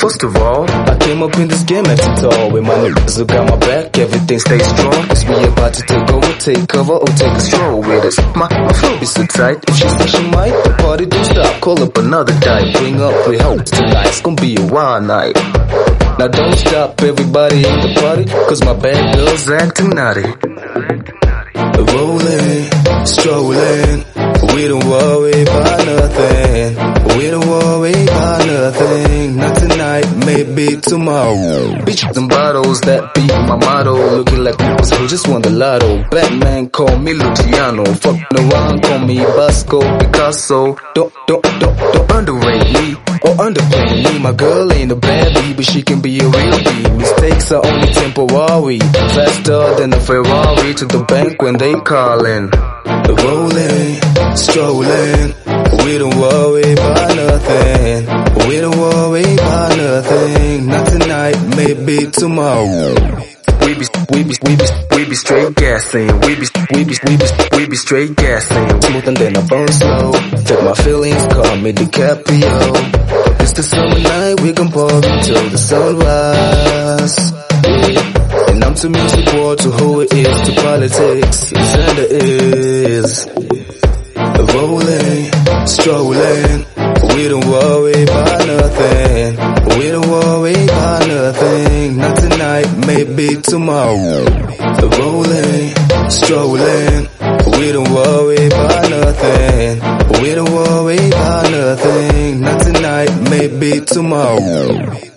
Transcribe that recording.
First of all, I came up in this game acting tall. With my niggas who got my back, everything stays strong. Cause we about to take over, take cover, or take a stroll with us. My flow is so tight, if she says she might, the party don't stop. Call up another night, bring up three hoes tonight. It's gonna be a wild night. Now don't stop, everybody in the party, cause my bad girl's acting naughty. Rolling, strolling, we don't worry about nothing. We don't worry about nothing. Not tonight, maybe tomorrow. Bitches and bottles, that be my motto. Looking like people who just won the lotto. Batman, call me Luciano. Fucking around, call me Bosco Picasso. Don't underrate me or underplay me. My girl ain't a baddie, but she can be a real bee. Mistakes are only temporary. Faster than a Ferrari to the bank when they callin'. Rolling, strolling, we don't worry about nothing. We don't worry about nothing. Not tonight, maybe tomorrow. We be straight gassing. We be straight gassing. Smoother than a bone slow. Check my feelings, call me DiCaprio. It's the summer night, we gon' party till the sunrise. Yeah. And I'm too music world to who it is, to politics, and it is. Rolling, strolling, we don't worry about nothing. We don't worry about nothing. Not tonight, maybe tomorrow. Rolling, strolling, we don't worry about nothing. We don't worry about nothing. Not tonight, maybe tomorrow.